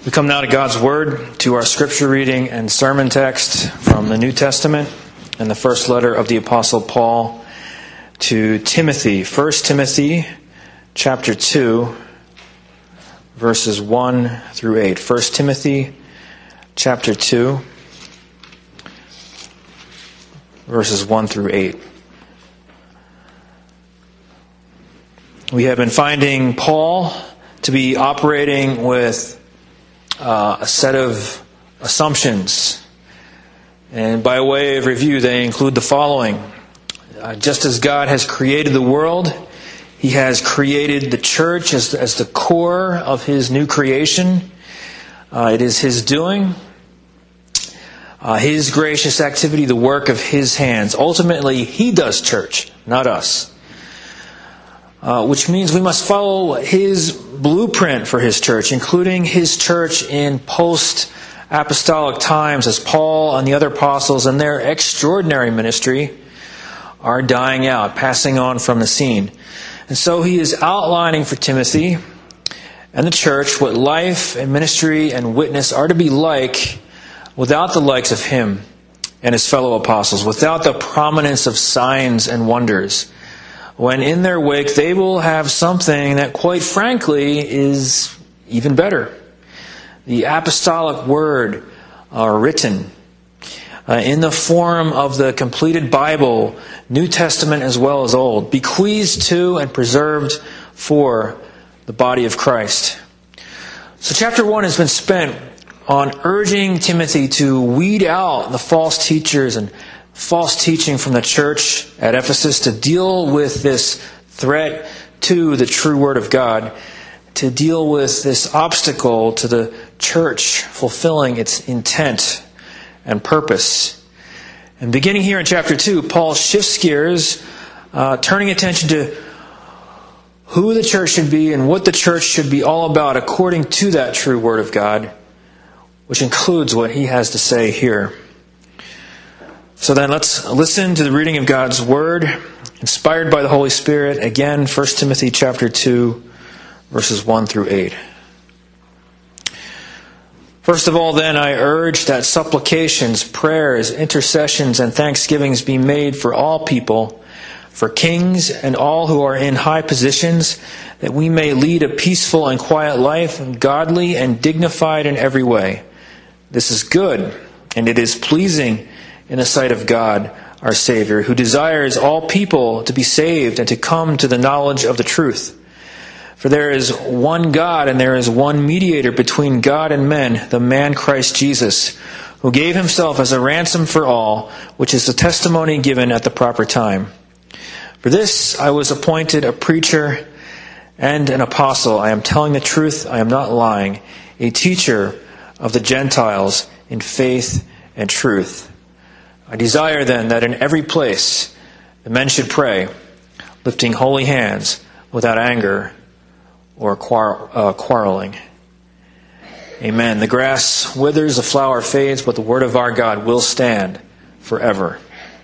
We come now to God's Word, to our scripture reading and sermon text from the New Testament and the first letter of the Apostle Paul to Timothy. 1 Timothy chapter 2, verses 1 through 8. 1 Timothy chapter 2, verses 1 through 8. We have been finding Paul to be operating with a set of assumptions. And by way of review, they include the following. Just as God has created the world, He has created the church as the core of His new creation. It is His doing, His gracious activity, the work of His hands. Ultimately, He does church, not us. Which means we must follow His blueprint for His church, including His church in post-apostolic times as Paul and the other apostles and their extraordinary ministry are dying out, passing on from the scene. And so he is outlining for Timothy and the church what life and ministry and witness are to be like without the likes of him and his fellow apostles, without the prominence of signs and wonders. When in their wake they will have something that, quite frankly, is even better. The apostolic word written in the form of the completed Bible, New Testament as well as Old, bequeathed to and preserved for the body of Christ. So chapter 1 has been spent on urging Timothy to weed out the false teachers and false teaching from the church at Ephesus, to deal with this threat to the true Word of God, to deal with this obstacle to the church fulfilling its intent and purpose. And beginning here in chapter 2, Paul shifts gears, turning attention to who the church should be and what the church should be all about according to that true Word of God, which includes what he has to say here. So then let's listen to the reading of God's Word, inspired by the Holy Spirit. Again, 1 Timothy chapter 2, verses 1 through 8. First of all, then, I urge that supplications, prayers, intercessions, and thanksgivings be made for all people, for kings and all who are in high positions, that we may lead a peaceful and quiet life, godly and dignified in every way. This is good, and it is pleasing in the sight of God, our Savior, who desires all people to be saved and to come to the knowledge of the truth. For there is one God, and there is one mediator between God and men, the man Christ Jesus, who gave himself as a ransom for all, which is the testimony given at the proper time. For this I was appointed a preacher and an apostle. I am telling the truth, I am not lying, a teacher of the Gentiles in faith and truth. I desire then that in every place the men should pray, lifting holy hands without anger or quarreling. Amen. The grass withers, the flower fades, but the word of our God will stand forever.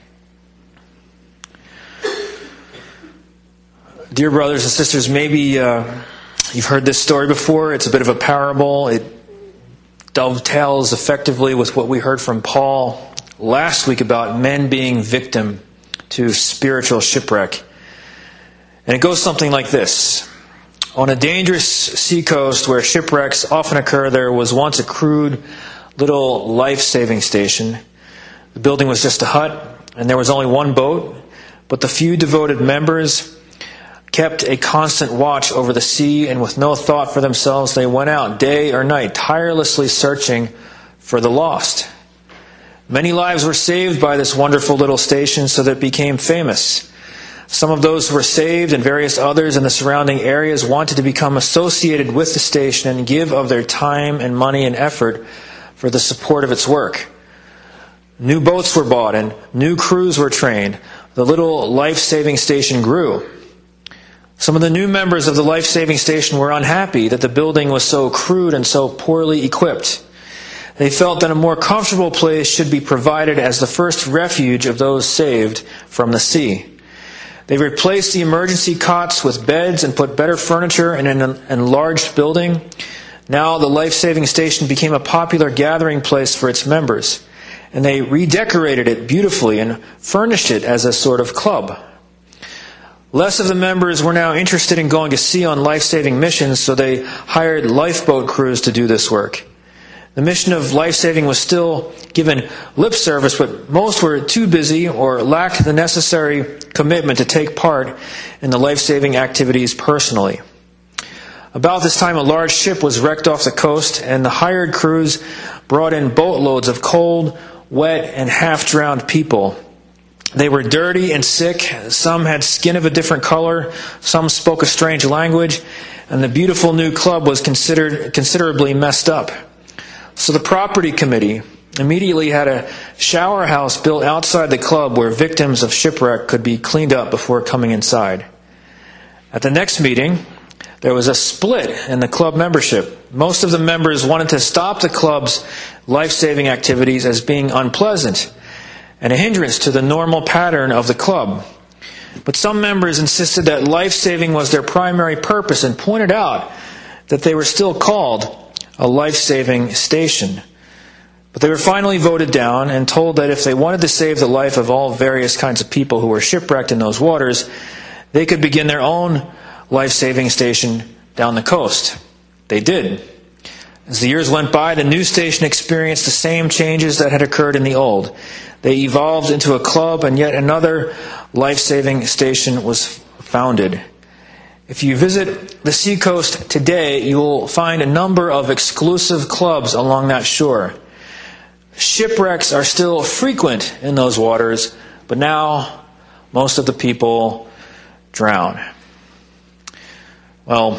Dear brothers and sisters, maybe you've heard this story before. It's a bit of a parable. It dovetails effectively with what we heard from Paul last week about men being victim to spiritual shipwreck. And it goes something like this. On a dangerous seacoast where shipwrecks often occur, there was once a crude little life-saving station. The building was just a hut, and there was only one boat, but the few devoted members kept a constant watch over the sea, and with no thought for themselves, they went out day or night, tirelessly searching for the lost. Many lives were saved by this wonderful little station, so that it became famous. Some of those who were saved and various others in the surrounding areas wanted to become associated with the station and give of their time and money and effort for the support of its work. New boats were bought and new crews were trained. The little life-saving station grew. Some of the new members of the life-saving station were unhappy that the building was so crude and so poorly equipped. They felt that a more comfortable place should be provided as the first refuge of those saved from the sea. They replaced the emergency cots with beds and put better furniture in an enlarged building. Now the life-saving station became a popular gathering place for its members, and they redecorated it beautifully and furnished it as a sort of club. Less of the members were now interested in going to sea on life-saving missions, so they hired lifeboat crews to do this work. The mission of life-saving was still given lip service, but most were too busy or lacked the necessary commitment to take part in the life-saving activities personally. About this time, a large ship was wrecked off the coast, and the hired crews brought in boatloads of cold, wet, and half-drowned people. They were dirty and sick. Some had skin of a different color. Some spoke a strange language. And the beautiful new club was considerably messed up. So the property committee immediately had a shower house built outside the club where victims of shipwreck could be cleaned up before coming inside. At the next meeting, there was a split in the club membership. Most of the members wanted to stop the club's life-saving activities as being unpleasant and a hindrance to the normal pattern of the club. But some members insisted that life-saving was their primary purpose and pointed out that they were still called a life-saving station. But they were finally voted down and told that if they wanted to save the life of all various kinds of people who were shipwrecked in those waters, they could begin their own life-saving station down the coast. They did. As the years went by, the new station experienced the same changes that had occurred in the old. They evolved into a club, and yet another life-saving station was founded. If you visit the seacoast today, you will find a number of exclusive clubs along that shore. Shipwrecks are still frequent in those waters, but now most of the people drown. Well,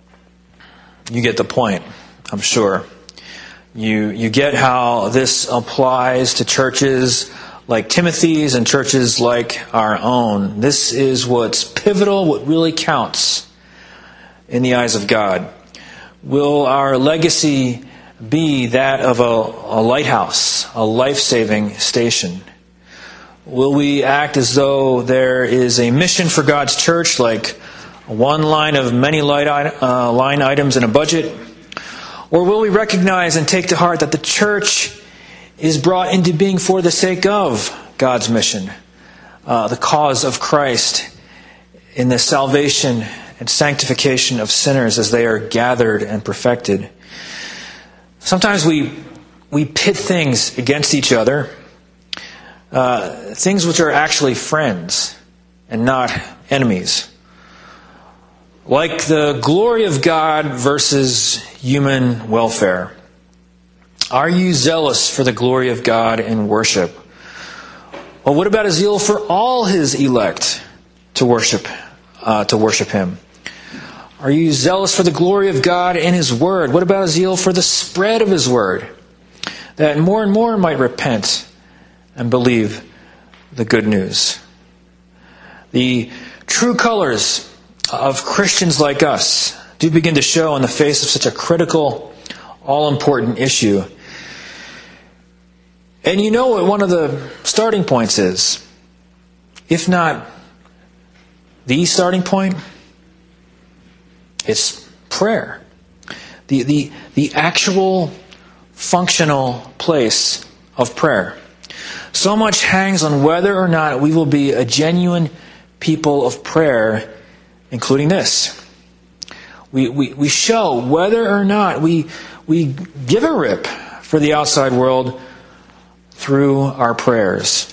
you get the point, I'm sure. You get how this applies to churches like Timothy's and churches like our own. This is what's pivotal, what really counts in the eyes of God. Will our legacy be that of a lighthouse, a life-saving station? Will we act as though there is a mission for God's church, like one line of many line items in a budget? Or will we recognize and take to heart that the church is brought into being for the sake of God's mission, the cause of Christ in the salvation and sanctification of sinners as they are gathered and perfected? Sometimes we pit things against each other, things which are actually friends and not enemies. Like the glory of God versus human welfare. Are you zealous for the glory of God in worship? Well, what about a zeal for all His elect to worship Him? Are you zealous for the glory of God in His Word? What about a zeal for the spread of His Word, that more and more might repent and believe the good news? The true colors of Christians like us do begin to show in the face of such a critical, all-important issue. And you know what one of the starting points is? If not the starting point, it's prayer. The actual functional place of prayer. So much hangs on whether or not we will be a genuine people of prayer, including this. We show whether or not we give a rip for the outside world through our prayers.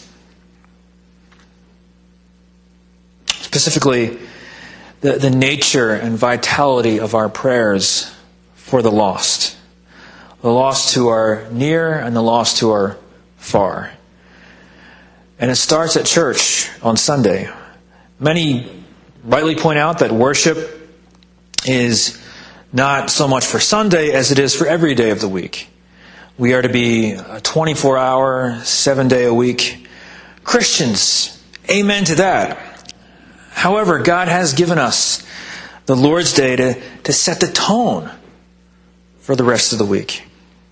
Specifically, the nature and vitality of our prayers for the lost. The lost who are near and the lost who are far. And it starts at church on Sunday. Many rightly point out that worship is not so much for Sunday as it is for every day of the week. We are to be a 24-hour, 7-day-a-week Christians. Amen to that. However, God has given us the Lord's Day to set the tone for the rest of the week.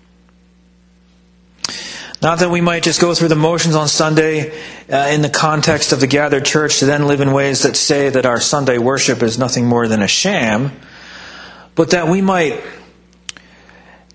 Not that we might just go through the motions on Sunday in the context of the gathered church to then live in ways that say that our Sunday worship is nothing more than a sham, but that we might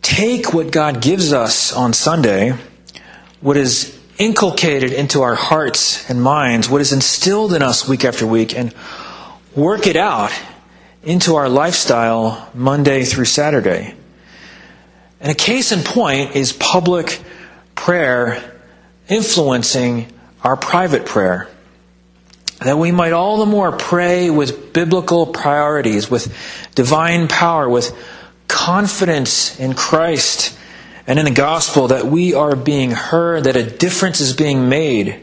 take what God gives us on Sunday, what is inculcated into our hearts and minds, what is instilled in us week after week, and work it out into our lifestyle Monday through Saturday. And a case in point is public prayer influencing our private prayer. That we might all the more pray with biblical priorities, with divine power, with confidence in Christ and in the gospel, that we are being heard, that a difference is being made,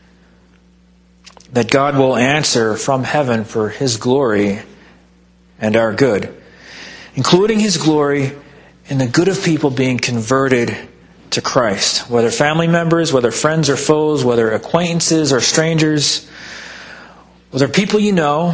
that God will answer from heaven for His glory and our good, including His glory in the good of people being converted to Christ, whether family members, whether friends or foes, whether acquaintances or strangers, whether people you know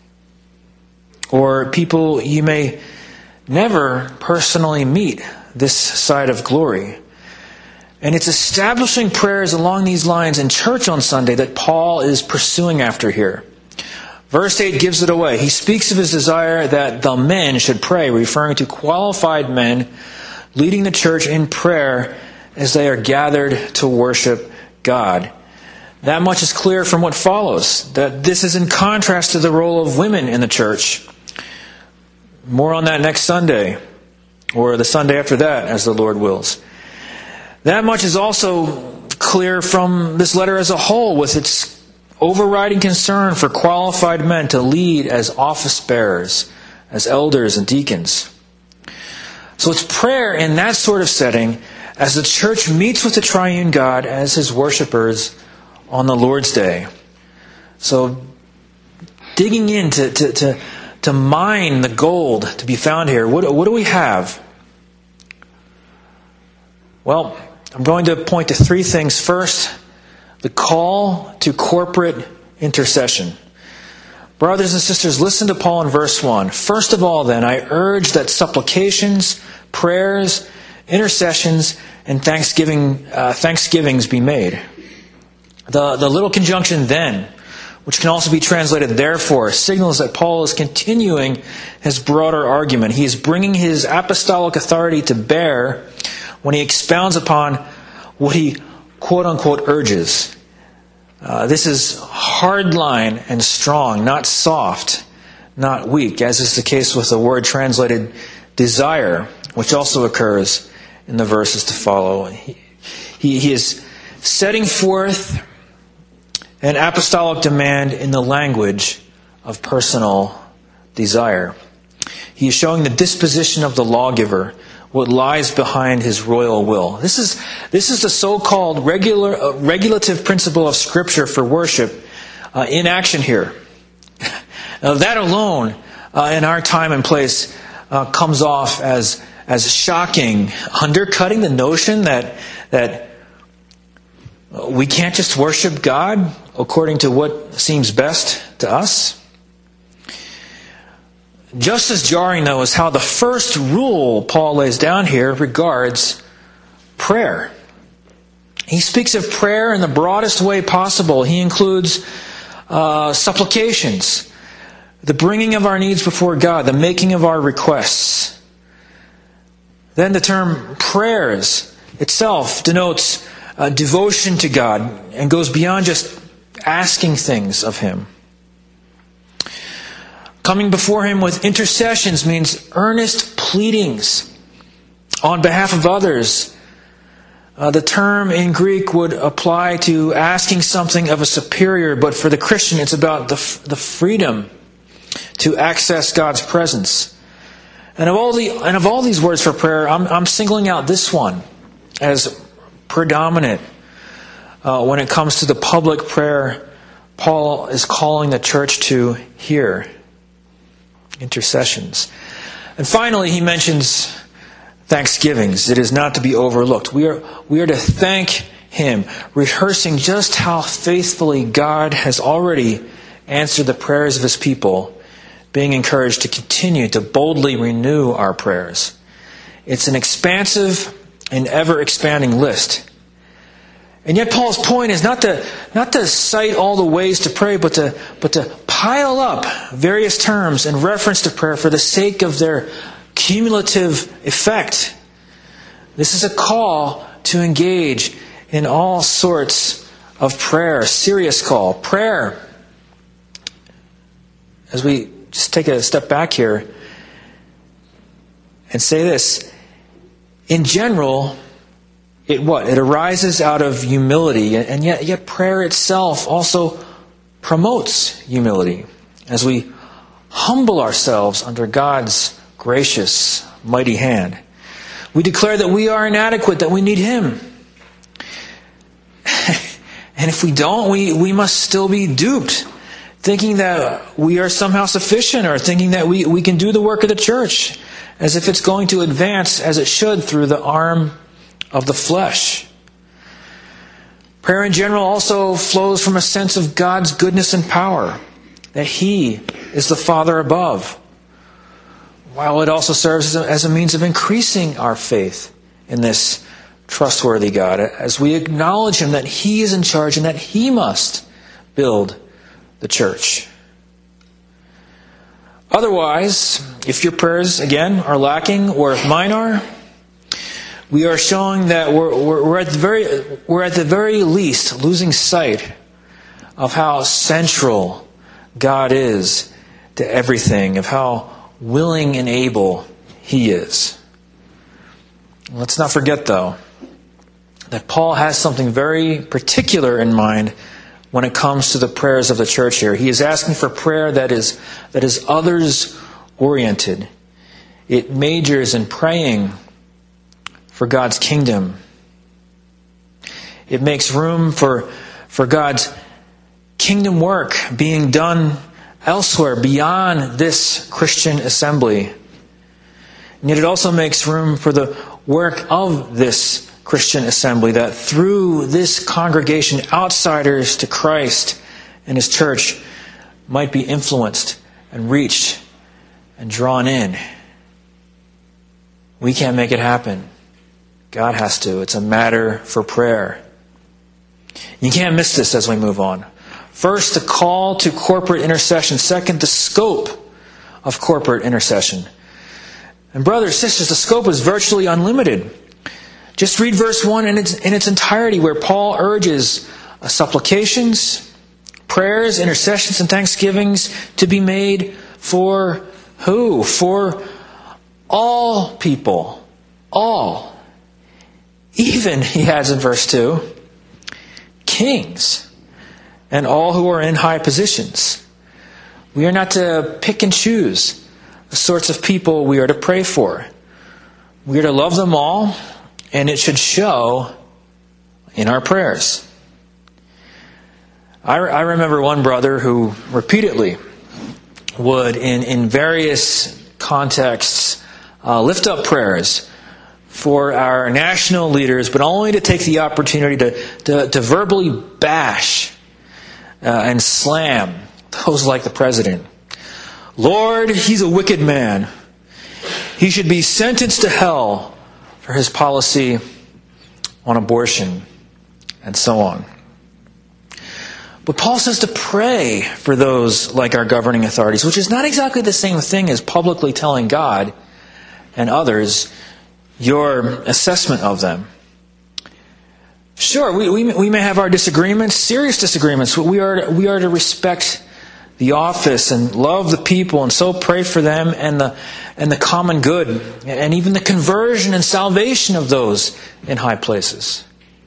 or people you may never personally meet this side of glory. And it's establishing prayers along these lines in church on Sunday that Paul is pursuing after here. Verse 8 gives it away. He speaks of his desire that the men should pray, referring to qualified men leading the church in prayer as they are gathered to worship God. That much is clear from what follows, that this is in contrast to the role of women in the church. More on that next Sunday, or the Sunday after that, as the Lord wills. That much is also clear from this letter as a whole, with its overriding concern for qualified men to lead as office bearers, as elders and deacons. So it's prayer in that sort of setting as the church meets with the triune God as His worshipers on the Lord's Day. So digging in to mine the gold to be found here, what do we have? Well, I'm going to point to three things. First, the call to corporate intercession. Brothers and sisters, listen to Paul in verse 1. First of all, then, I urge that supplications, prayers, intercessions, and thanksgivings be made. The little conjunction then, which can also be translated therefore, signals that Paul is continuing his broader argument. He is bringing his apostolic authority to bear when he expounds upon what he quote-unquote urges. This is hardline and strong, not soft, not weak, as is the case with the word translated desire, which also occurs in the verses to follow. He is setting forth an apostolic demand in the language of personal desire. He is showing the disposition of the lawgiver, what lies behind his royal will. This is the so-called regulative principle of Scripture for worship in action here. Now, that alone, in our time and place, comes off as shocking, undercutting the notion that we can't just worship God according to what seems best to us. Just as jarring, though, is how the first rule Paul lays down here regards prayer. He speaks of prayer in the broadest way possible. He includes supplications, the bringing of our needs before God, the making of our requests. Then the term prayers itself denotes devotion to God and goes beyond just asking things of Him. Coming before Him with intercessions means earnest pleadings on behalf of others. The term in Greek would apply to asking something of a superior, but for the Christian it's about the freedom to access God's presence. And of all these words for prayer, I'm singling out this one as predominant when it comes to the public prayer Paul is calling the church to here. Intercessions. And finally, he mentions thanksgivings. It is not to be overlooked. We are to thank Him, rehearsing just how faithfully God has already answered the prayers of His people, being encouraged to continue to boldly renew our prayers. It's an expansive and ever-expanding list. And yet Paul's point is not to cite all the ways to pray, but to pile up various terms in reference to prayer for the sake of their cumulative effect This is a call to engage in all sorts of prayer, serious call. Prayer, as we just take a step back here and say this, in general, it arises out of humility, and yet prayer itself also promotes humility as we humble ourselves under God's gracious, mighty hand. We declare that we are inadequate, that we need Him. And if we don't, we must still be duped, thinking that we are somehow sufficient, or thinking that we can do the work of the church, as if it's going to advance as it should through the arm of the flesh. Prayer in general also flows from a sense of God's goodness and power, that He is the Father above, while it also serves as a means of increasing our faith in this trustworthy God, as we acknowledge Him that He is in charge and that He must build the church. Otherwise, if your prayers, again, are lacking, or if mine are, we are showing that we're at the very least losing sight of how central God is to everything, of how willing and able He is. Let's not forget, though, that Paul has something very particular in mind when it comes to the prayers of the church here. He is asking for prayer that is others-oriented. It majors in praying for God's kingdom. It makes room for God's kingdom work being done elsewhere beyond this Christian assembly. And yet it also makes room for the work of this Christian assembly, that through this congregation, outsiders to Christ and His church might be influenced and reached and drawn in. We can't make it happen. God has to. It's a matter for prayer. You can't miss this as we move on. First, the call to corporate intercession. Second, the scope of corporate intercession. And brothers, sisters, the scope is virtually unlimited. Just read verse 1 in its entirety, where Paul urges supplications, prayers, intercessions, and thanksgivings to be made for who? For all people. All. Even, he adds in verse 2, kings and all who are in high positions. We are not to pick and choose the sorts of people we are to pray for. We are to love them all, and it should show in our prayers. I remember one brother who repeatedly would, in various contexts, lift up prayers for our national leaders, but only to take the opportunity to verbally bash and slam those like the president. Lord, he's a wicked man. He should be sentenced to hell for his policy on abortion, and so on. But Paul says to pray for those like our governing authorities, which is not exactly the same thing as publicly telling God and others your assessment of them. Sure, we may have our disagreements, serious disagreements, but we are to respect the office and love the people, and so pray for them and the common good, and even the conversion and salvation of those in high places.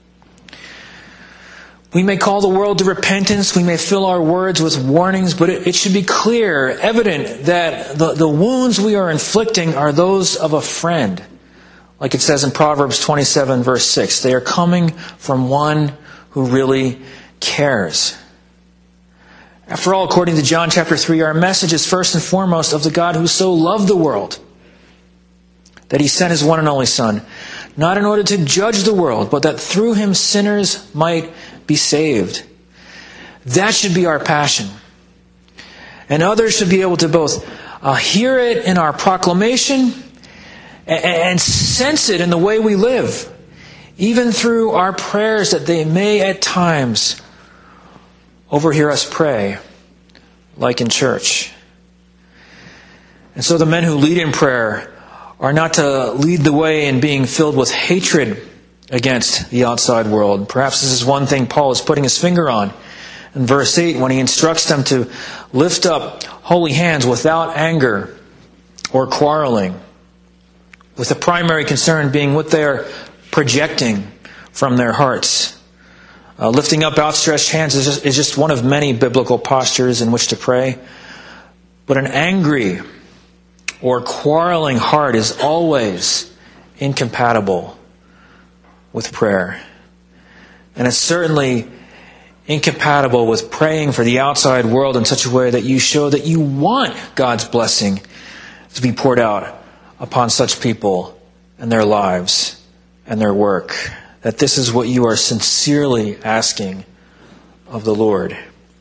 We may call the world to repentance, we may fill our words with warnings, but it should be clear, evident, that the wounds we are inflicting are those of a friend. Like it says in Proverbs 27, verse 6, they are coming from one who really cares. After all, according to John chapter 3, our message is first and foremost of the God who so loved the world that He sent His one and only Son, not in order to judge the world, but that through Him sinners might be saved. That should be our passion. And others should be able to both hear it in our proclamation and sense it in the way we live, even through our prayers, that they may at times overhear us pray, like in church. And so the men who lead in prayer are not to lead the way in being filled with hatred against the outside world. Perhaps this is one thing Paul is putting his finger on in verse 8 when he instructs them to lift up holy hands without anger or quarreling, with the primary concern being what they are projecting from their hearts. Lifting up outstretched hands is just one of many biblical postures in which to pray. But an angry or quarreling heart is always incompatible with prayer. And it's certainly incompatible with praying for the outside world in such a way that you show that you want God's blessing to be poured out upon such people and their lives and their work. That this is what you are sincerely asking of the Lord.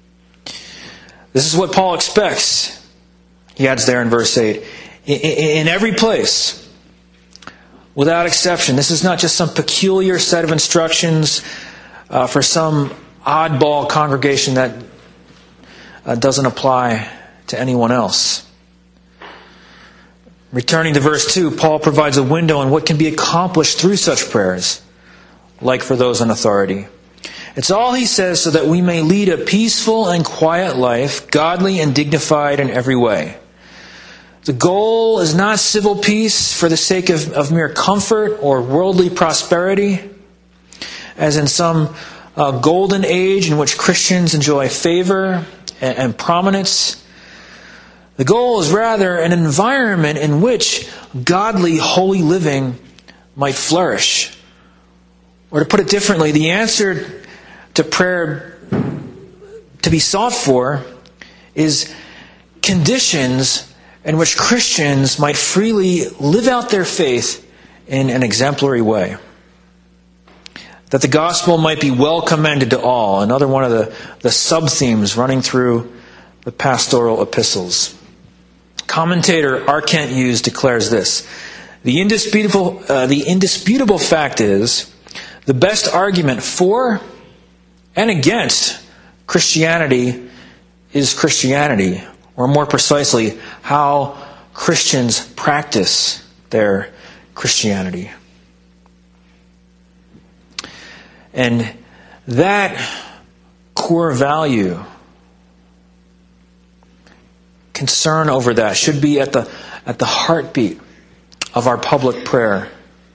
This is what Paul expects, he adds there in verse 8, in every place, without exception. This is not just some peculiar set of instructions for some oddball congregation that doesn't apply to anyone else. Returning to verse 2, Paul provides a window on what can be accomplished through such prayers, like for those in authority. It's all he says so that we may lead a peaceful and quiet life, godly and dignified in every way. The goal is not civil peace for the sake of mere comfort or worldly prosperity, as in some golden age in which Christians enjoy favor and prominence. The goal is rather an environment in which godly, holy living might flourish. Or to put it differently, the answer to prayer to be sought for is conditions in which Christians might freely live out their faith in an exemplary way. That the gospel might be well commended to all. Another one of the sub-themes running through the pastoral epistles. Commentator R. Kent Hughes declares this: the indisputable fact is, the best argument for and against Christianity is Christianity, or more precisely, how Christians practice their Christianity. And that core value, concern over that, should be at the heartbeat of our public prayer.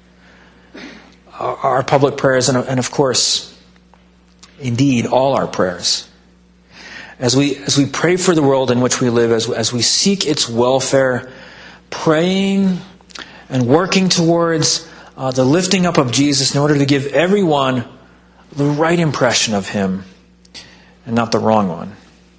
Our public prayers, and of course, indeed, all our prayers. As we pray for the world in which we live, as we seek its welfare, praying and working towards the lifting up of Jesus in order to give everyone the right impression of Him and not the wrong one.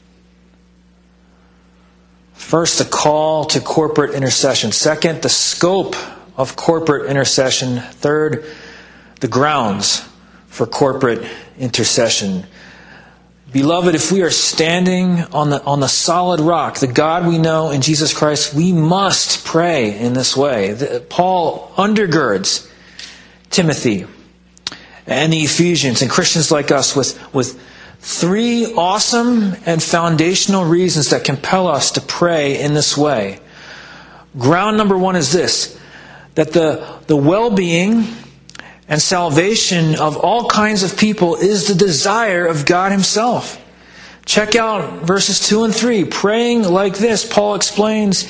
First, the call to corporate intercession. Second, the scope of corporate intercession. Third, the grounds for corporate intercession. Beloved, if we are standing on the solid rock, the God we know in Jesus Christ, we must pray in this way. Paul undergirds Timothy and the Ephesians and Christians like us with three awesome and foundational reasons that compel us to pray in this way. Ground number one is this: that the well-being and salvation of all kinds of people is the desire of God Himself. Check out verses 2 and 3. Praying like this, Paul explains,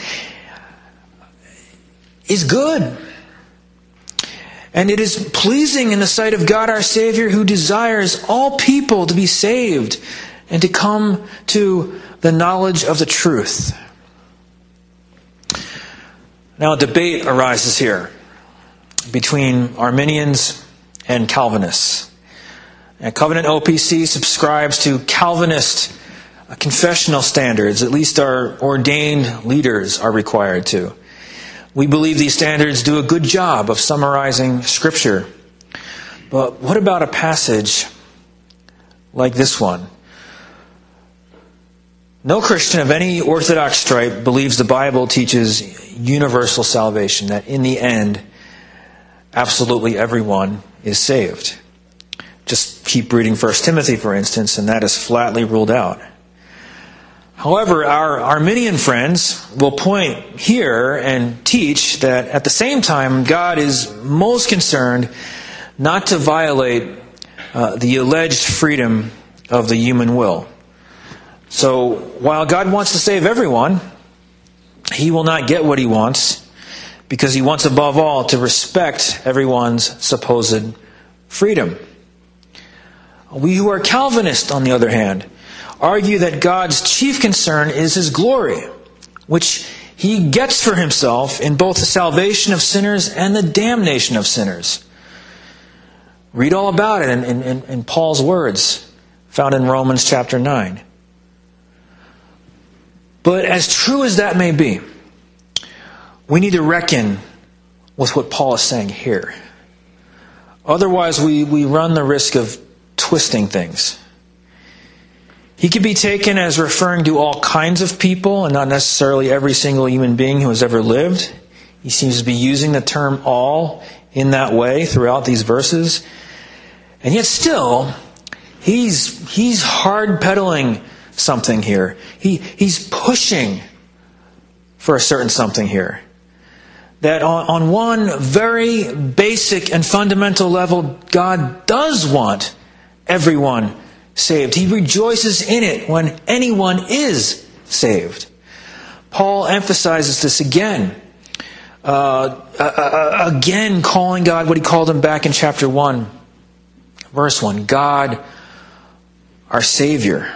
is good. And it is pleasing in the sight of God our Savior, who desires all people to be saved and to come to the knowledge of the truth. Now a debate arises here between Arminians and Calvinists. And Covenant OPC subscribes to Calvinist confessional standards. At least our ordained leaders are required to. We believe these standards do a good job of summarizing Scripture. But what about a passage like this one? No Christian of any Orthodox stripe believes the Bible teaches universal salvation, that in the end, absolutely everyone is saved. Just keep reading 1 Timothy, for instance, and that is flatly ruled out. However, our Arminian friends will point here and teach that at the same time, God is most concerned not to violate the alleged freedom of the human will. So, while God wants to save everyone, He will not get what He wants, because He wants above all to respect everyone's supposed freedom. We who are Calvinists, on the other hand, argue that God's chief concern is His glory, which He gets for Himself in both the salvation of sinners and the damnation of sinners. Read all about it in Paul's words, found in Romans chapter 9. But as true as that may be, we need to reckon with what Paul is saying here. Otherwise, we run the risk of twisting things. He could be taken as referring to all kinds of people and not necessarily every single human being who has ever lived. He seems to be using the term all in that way throughout these verses. And yet still, he's hard pedaling something here. He's pushing for a certain something here. That on one very basic and fundamental level, God does want everyone saved. He rejoices in it when anyone is saved. Paul emphasizes this again. Again calling God what he called Him back in chapter 1, verse 1. God, our Savior.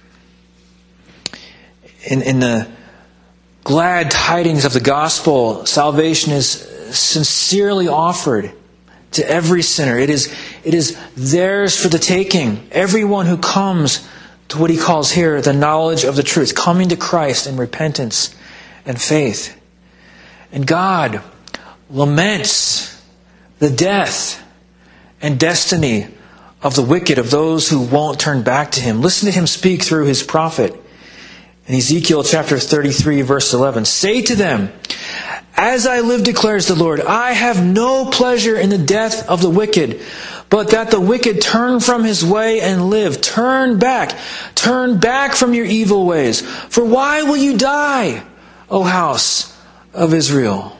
In the glad tidings of the gospel, salvation is sincerely offered to every sinner. It is theirs for the taking. Everyone who comes to what he calls here the knowledge of the truth, coming to Christ in repentance and faith. And God laments the death and destiny of the wicked, of those who won't turn back to Him. Listen to Him speak through His prophet. In Ezekiel chapter 33, verse 11, "Say to them, as I live, declares the Lord, I have no pleasure in the death of the wicked, but that the wicked turn from his way and live. Turn back from your evil ways. For why will you die, O house of Israel?"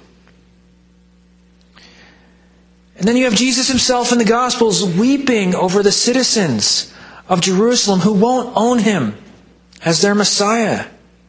And then you have Jesus Himself in the Gospels weeping over the citizens of Jerusalem who won't own Him as their Messiah.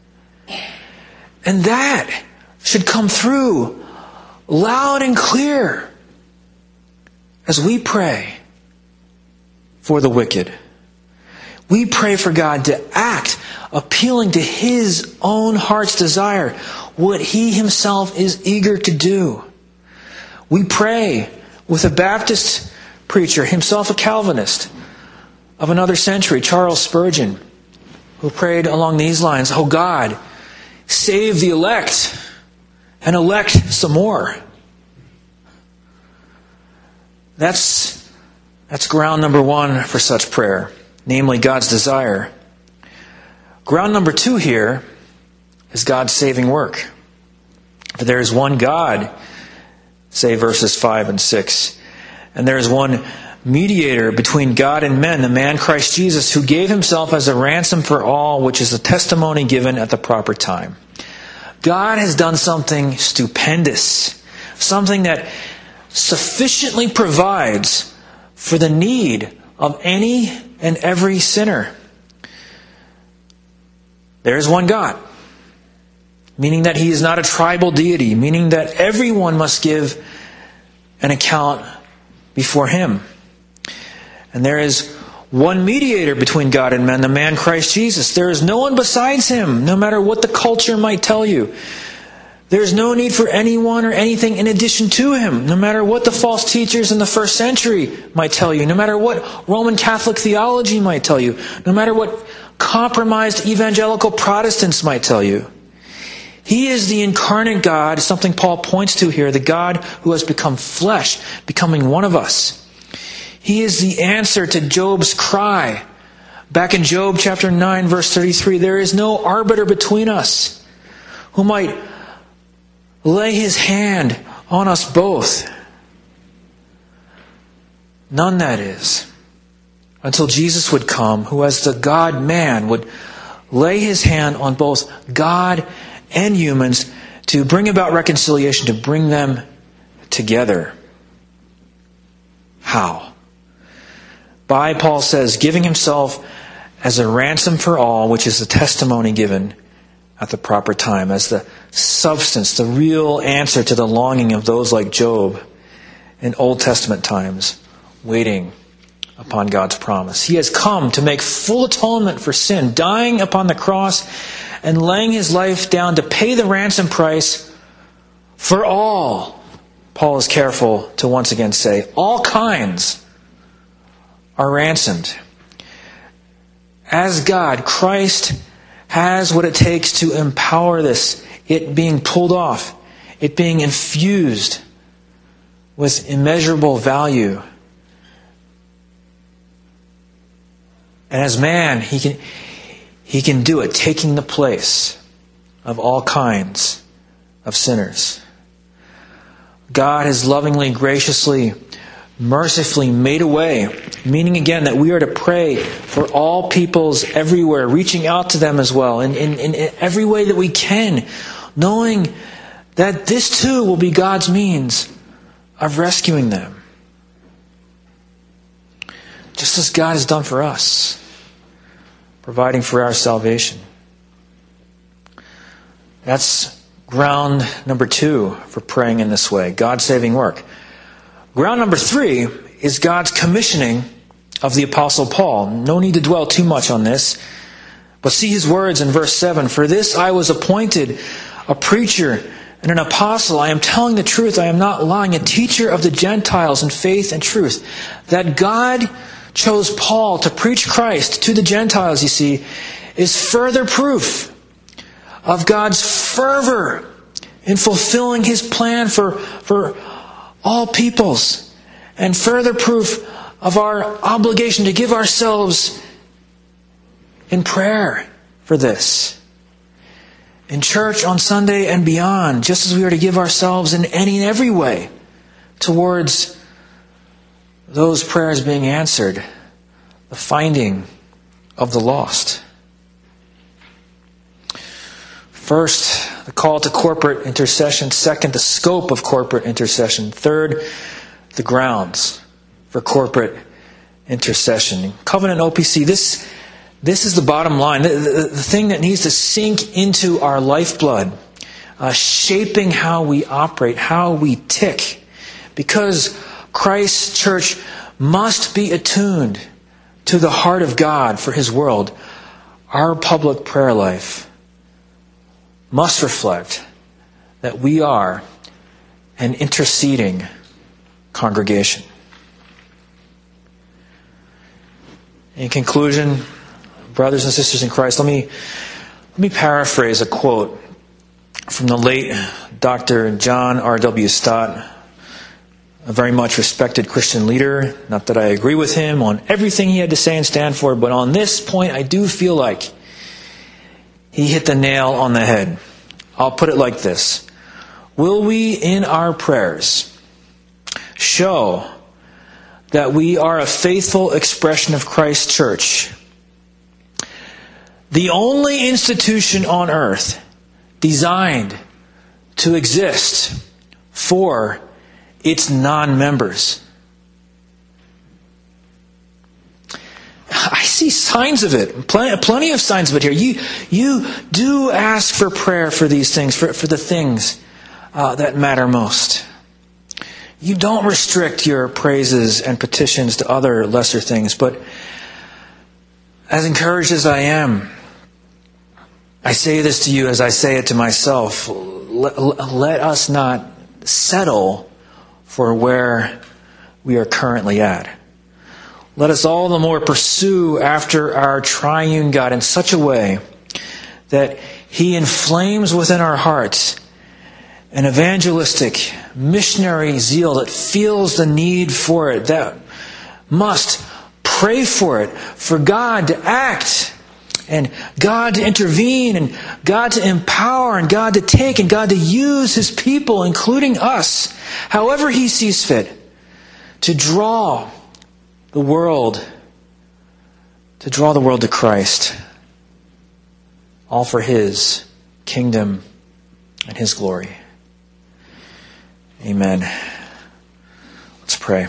And that should come through loud and clear as we pray for the wicked. We pray for God to act, appealing to His own heart's desire, what He Himself is eager to do. We pray with a Baptist preacher, himself a Calvinist, of another century, Charles Spurgeon, who prayed along these lines, "Oh God, save the elect and elect some more." That's ground number one for such prayer, namely God's desire. Ground number two here is God's saving work. For there is one God, say verses 5 and 6, and there is one mediator between God and men, the man Christ Jesus, who gave Himself as a ransom for all, which is the testimony given at the proper time. God has done something stupendous, something that sufficiently provides for the need of any and every sinner. There is one God, meaning that He is not a tribal deity, meaning that everyone must give an account before Him. And there is one mediator between God and men, the man Christ Jesus. There is no one besides Him, no matter what the culture might tell you. There is no need for anyone or anything in addition to Him, no matter what the false teachers in the first century might tell you, no matter what Roman Catholic theology might tell you, no matter what compromised evangelical Protestants might tell you. He is the incarnate God, something Paul points to here, the God who has become flesh, becoming one of us. He is the answer to Job's cry. Back in Job chapter 9, verse 33, there is no arbiter between us who might lay his hand on us both. None, that is, until Jesus would come, who as the God-man would lay his hand on both God and humans to bring about reconciliation, to bring them together. How? By, Paul says, giving himself as a ransom for all, which is the testimony given at the proper time, as the substance, the real answer to the longing of those like Job in Old Testament times, waiting upon God's promise. He has come to make full atonement for sin, dying upon the cross and laying his life down to pay the ransom price for all. Paul is careful to once again say, all kinds are ransomed. As God, Christ has what it takes to empower this, it being pulled off, it being infused with immeasurable value. And as man, he can do it, taking the place of all kinds of sinners. God has lovingly, graciously, mercifully made a way, meaning again that we are to pray for all peoples everywhere, reaching out to them as well in every way that we can, knowing that this too will be God's means of rescuing them. Just as God has done for us, providing for our salvation. That's ground number 2 for praying in this way, God's saving work. Ground number 3 is God's commissioning of the Apostle Paul. No need to dwell too much on this, but see his words in verse 7. For this I was appointed a preacher and an apostle. I am telling the truth, I am not lying, a teacher of the Gentiles in faith and truth. That God chose Paul to preach Christ to the Gentiles, you see, is further proof of God's fervor in fulfilling his plan for all peoples, and further proof of our obligation to give ourselves in prayer for this. In church on Sunday and beyond, just as we are to give ourselves in any and every way towards those prayers being answered, the finding of the lost. First, the call to corporate intercession. Second, the scope of corporate intercession. Third, the grounds for corporate intercession. Covenant OPC, this is the bottom line. The thing that needs to sink into our lifeblood, shaping how we operate, how we tick. Because Christ's church must be attuned to the heart of God for his world. Our public prayer life must reflect that we are an interceding congregation. In conclusion, brothers and sisters in Christ, let me paraphrase a quote from the late Dr. John R.W. Stott, a very much respected Christian leader. Not that I agree with him on everything he had to say and stand for, but on this point I do feel like he hit the nail on the head. I'll put it like this. Will we in our prayers show that we are a faithful expression of Christ's church, the only institution on earth designed to exist for its non-members? I see signs of it, plenty of signs of it here. You do ask for prayer for these things, for the things that matter most. You don't restrict your praises and petitions to other lesser things, but as encouraged as I am, I say this to you as I say it to myself. Let us not settle for where we are currently at. Let us all the more pursue after our triune God in such a way that he inflames within our hearts an evangelistic, missionary zeal that feels the need for it, that must pray for it, for God to act, and God to intervene, and God to empower, and God to take, and God to use his people, including us, however he sees fit, to draw the world to Christ. all for His kingdom and His glory. Amen. Let's pray.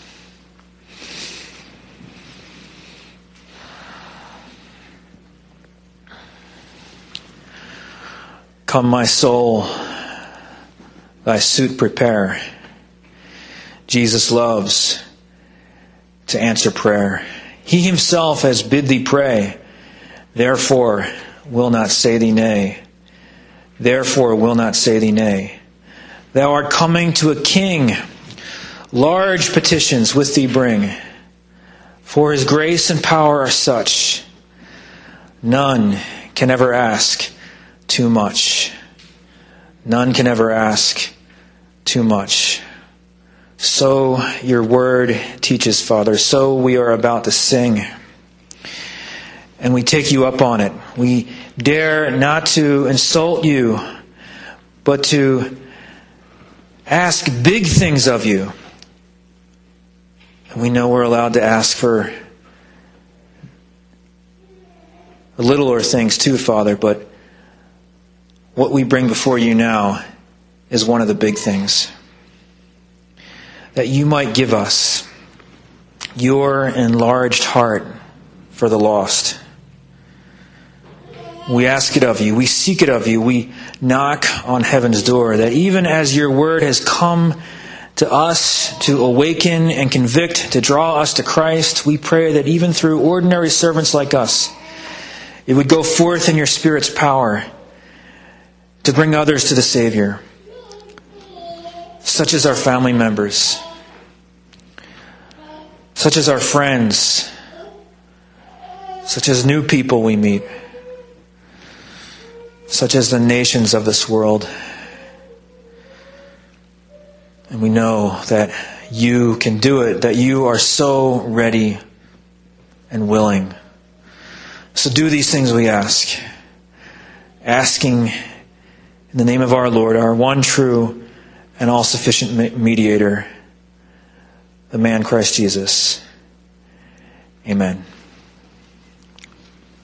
Come, my soul, thy suit prepare. Jesus loves to answer prayer. He Himself has bid thee pray, therefore will not say thee nay. Therefore will not say thee nay. Thou art coming to a king, large petitions with thee bring. For His grace and power are such, none can ever ask too much. None can ever ask too much. So your word teaches, Father. So we are about to sing. And we take you up on it. We dare not to insult you, but to ask big things of you. And we know we're allowed to ask for littler things too, Father, but what we bring before you now is one of the big things. That you might give us your enlarged heart for the lost. We ask it of you. We seek it of you. We knock on heaven's door. That even as your word has come to us to awaken and convict, to draw us to Christ, we pray that even through ordinary servants like us, it would go forth in your Spirit's power to bring others to the Savior, such as our family members, such as our friends, such as new people we meet, such as the nations of this world. And we know that you can do it, that you are so ready and willing. So do these things we ask, asking in the name of our Lord, our one true and all-sufficient mediator, the man Christ Jesus. Amen.